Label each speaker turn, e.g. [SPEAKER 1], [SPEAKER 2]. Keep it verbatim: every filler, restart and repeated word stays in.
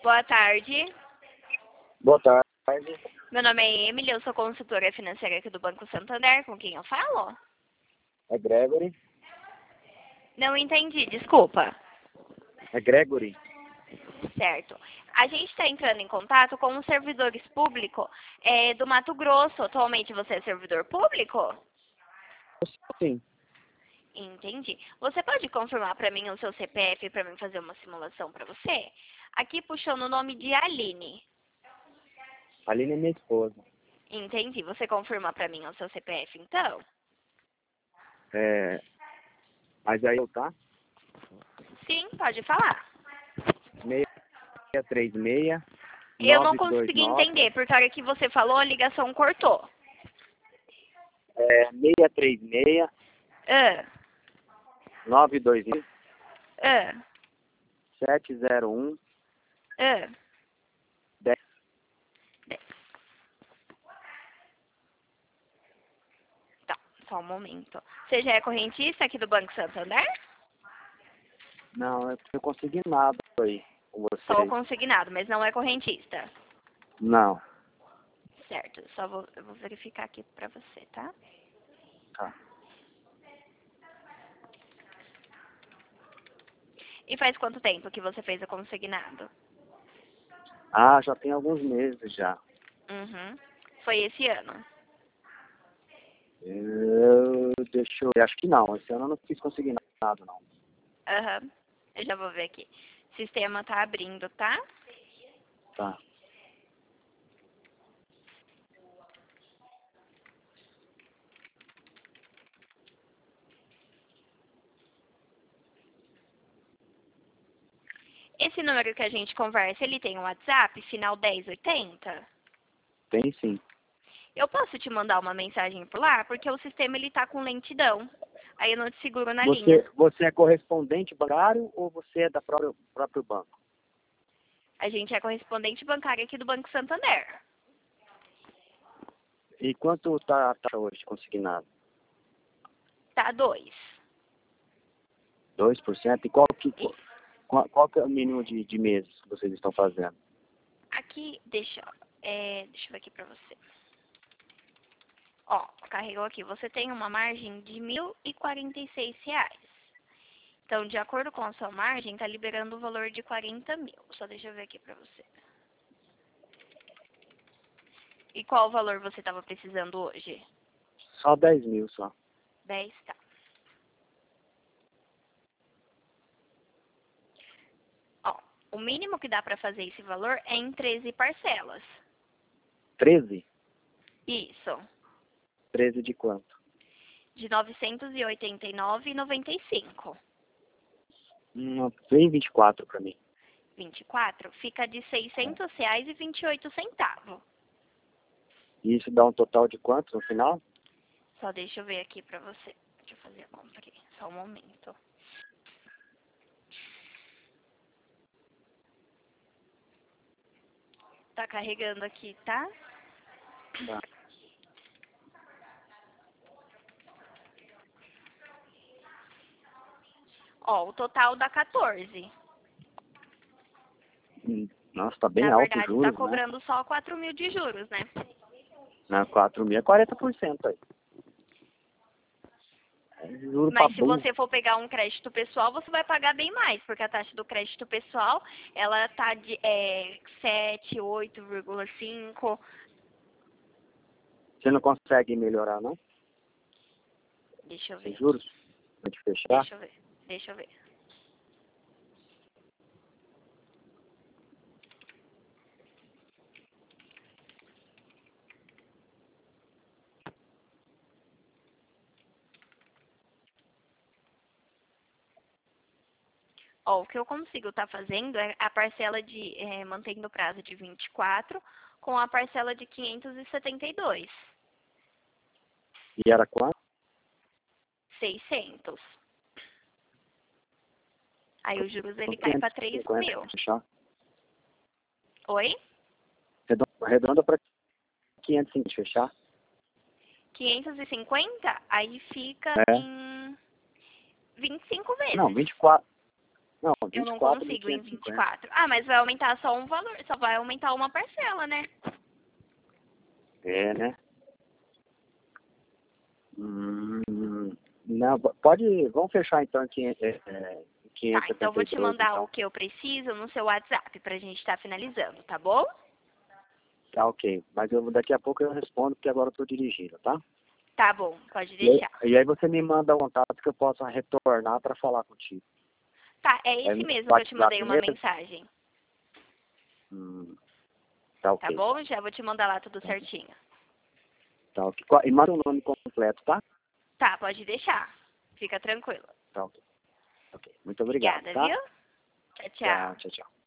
[SPEAKER 1] Boa tarde.
[SPEAKER 2] Boa tarde.
[SPEAKER 1] Meu nome é Emily, eu sou consultora financeira aqui do Banco Santander. Com quem eu falo?
[SPEAKER 2] É Gregory.
[SPEAKER 1] Não entendi, desculpa.
[SPEAKER 2] É Gregory.
[SPEAKER 1] Certo. A gente está entrando em contato com os servidores públicos é, do Mato Grosso. Atualmente você é servidor público?
[SPEAKER 2] Sim.
[SPEAKER 1] Entendi. Você pode confirmar para mim o seu C P F para mim fazer uma simulação para você? Aqui puxando o nome de Aline.
[SPEAKER 2] Aline é minha esposa.
[SPEAKER 1] Entendi. Você confirma para mim o seu C P F, então?
[SPEAKER 2] É... Mas aí eu tá?
[SPEAKER 1] Sim, pode falar.
[SPEAKER 2] seis três seis,
[SPEAKER 1] Eu não
[SPEAKER 2] nove dois
[SPEAKER 1] consegui
[SPEAKER 2] nove.
[SPEAKER 1] entender, porque a hora que você falou, a ligação cortou.
[SPEAKER 2] É seis três seis,
[SPEAKER 1] Ah,
[SPEAKER 2] nove dois nove,
[SPEAKER 1] ah,
[SPEAKER 2] sete zero um,
[SPEAKER 1] ah.
[SPEAKER 2] dez.
[SPEAKER 1] Tá, só um momento. Você já é correntista aqui do Banco Santander?
[SPEAKER 2] Não, eu não consegui nada aí com
[SPEAKER 1] Só o
[SPEAKER 2] vocês.
[SPEAKER 1] consignado, mas não é correntista.
[SPEAKER 2] Não.
[SPEAKER 1] Certo, só vou, eu vou verificar aqui pra você, tá?
[SPEAKER 2] Tá.
[SPEAKER 1] E faz quanto tempo que você fez o consignado?
[SPEAKER 2] Ah, já tem alguns meses já.
[SPEAKER 1] Uhum. Foi esse ano?
[SPEAKER 2] Eu... Deixa eu ver. Acho que não. Esse ano eu não quis conseguir nada, não.
[SPEAKER 1] Aham. Eu já vou ver aqui. O sistema tá abrindo, tá?
[SPEAKER 2] Tá.
[SPEAKER 1] Esse número que a gente conversa, ele tem um WhatsApp, final dez oitenta?
[SPEAKER 2] Tem sim.
[SPEAKER 1] Eu posso te mandar uma mensagem por lá, porque o sistema ele tá com lentidão. Aí eu não te seguro na linha.
[SPEAKER 2] Você, você é correspondente bancário ou você é da própria, próprio banco?
[SPEAKER 1] A gente é correspondente bancário aqui do Banco Santander.
[SPEAKER 2] E quanto tá, tá hoje consignado?
[SPEAKER 1] Tá dois.
[SPEAKER 2] dois por cento? E qual que,
[SPEAKER 1] Isso.
[SPEAKER 2] qual, qual que é o mínimo de, de meses que vocês estão fazendo?
[SPEAKER 1] Aqui, deixa, é, deixa eu ver aqui pra você. Ó, carregou aqui. Você tem uma margem de mil e quarenta e seis reais. Então, de acordo com a sua margem, tá liberando o valor de quarenta mil. Só deixa eu ver aqui pra você. E qual valor você estava precisando hoje?
[SPEAKER 2] Só dez mil só.
[SPEAKER 1] dez, tá. Ó, o mínimo que dá pra fazer esse valor é em treze parcelas.
[SPEAKER 2] treze?
[SPEAKER 1] Isso.
[SPEAKER 2] treze de quanto?
[SPEAKER 1] De novecentos e oitenta e nove reais e noventa e cinco.
[SPEAKER 2] Hum, vem vinte e quatro para mim.
[SPEAKER 1] vinte e quatro fica de seiscentos reais e vinte e oito centavos.
[SPEAKER 2] E isso dá um total de quanto no final?
[SPEAKER 1] Só deixa eu ver aqui pra você. Deixa eu fazer a conta aqui. Só um momento. Tá carregando aqui, tá?
[SPEAKER 2] Tá.
[SPEAKER 1] Ó, o total dá quatorze.
[SPEAKER 2] Hum, Nossa, tá bem
[SPEAKER 1] Na
[SPEAKER 2] alto os
[SPEAKER 1] verdade, tá
[SPEAKER 2] juros, né?
[SPEAKER 1] cobrando só quatro mil de juros, né?
[SPEAKER 2] Na quatro mil é quarenta por cento aí. É juro pra
[SPEAKER 1] Mas se
[SPEAKER 2] burro.
[SPEAKER 1] você for pegar um crédito pessoal, você vai pagar bem mais, porque a taxa do crédito pessoal, ela tá de é, sete, oito vírgula cinco.
[SPEAKER 2] Você não consegue melhorar, não?
[SPEAKER 1] Deixa eu
[SPEAKER 2] Sem
[SPEAKER 1] ver
[SPEAKER 2] juros?
[SPEAKER 1] aqui.
[SPEAKER 2] Pra te fechar?
[SPEAKER 1] Deixa eu ver. Deixa eu ver. Ó, o que eu consigo estar fazendo é a parcela de, é, mantendo o prazo de vinte e quatro com a parcela de quinhentos e setenta e dois.
[SPEAKER 2] E era quanto?
[SPEAKER 1] seiscentos. Aí os juros ele cai para
[SPEAKER 2] quinhentos e
[SPEAKER 1] três
[SPEAKER 2] cinquenta
[SPEAKER 1] mil.
[SPEAKER 2] pra fechar.
[SPEAKER 1] Oi?
[SPEAKER 2] Redonda para quinhentos e cinquenta fechar.
[SPEAKER 1] quinhentos e cinquenta, aí fica
[SPEAKER 2] É.
[SPEAKER 1] em vinte e cinco
[SPEAKER 2] Não,
[SPEAKER 1] vezes.
[SPEAKER 2] vinte e quatro. Não,
[SPEAKER 1] Eu
[SPEAKER 2] vinte e
[SPEAKER 1] não
[SPEAKER 2] quatro mil
[SPEAKER 1] consigo em
[SPEAKER 2] quinhentos e
[SPEAKER 1] vinte e
[SPEAKER 2] cinquenta.
[SPEAKER 1] quatro. Ah, mas vai aumentar só um valor, só vai aumentar uma parcela, né?
[SPEAKER 2] É, né? Hum, não, pode, vamos fechar então aqui, é, é,
[SPEAKER 1] Tá, então eu vou te
[SPEAKER 2] quinhentos e setenta e dois,
[SPEAKER 1] mandar o
[SPEAKER 2] então.
[SPEAKER 1] que eu preciso no seu WhatsApp pra gente estar finalizando, tá bom?
[SPEAKER 2] Tá, ok. Mas eu, daqui a pouco eu respondo, porque agora eu tô dirigindo, tá?
[SPEAKER 1] Tá bom, pode
[SPEAKER 2] E aí,
[SPEAKER 1] deixar.
[SPEAKER 2] e aí você me manda o contato que eu possa retornar para falar contigo.
[SPEAKER 1] Tá, é
[SPEAKER 2] É
[SPEAKER 1] esse
[SPEAKER 2] no
[SPEAKER 1] mesmo que eu te mandei
[SPEAKER 2] WhatsApp
[SPEAKER 1] uma
[SPEAKER 2] mesmo?
[SPEAKER 1] mensagem,
[SPEAKER 2] Hum, tá
[SPEAKER 1] tá
[SPEAKER 2] ok.
[SPEAKER 1] bom? Já vou te mandar lá tudo
[SPEAKER 2] Tá,
[SPEAKER 1] certinho.
[SPEAKER 2] tá ok. Qua- E manda o nome completo, tá?
[SPEAKER 1] Tá, pode deixar. Fica tranquilo.
[SPEAKER 2] Tá ok. Ok. Muito obrigado,
[SPEAKER 1] Obrigada,
[SPEAKER 2] tá?
[SPEAKER 1] viu? Tchau,
[SPEAKER 2] Tá,
[SPEAKER 1] tchau.
[SPEAKER 2] tchau, tchau.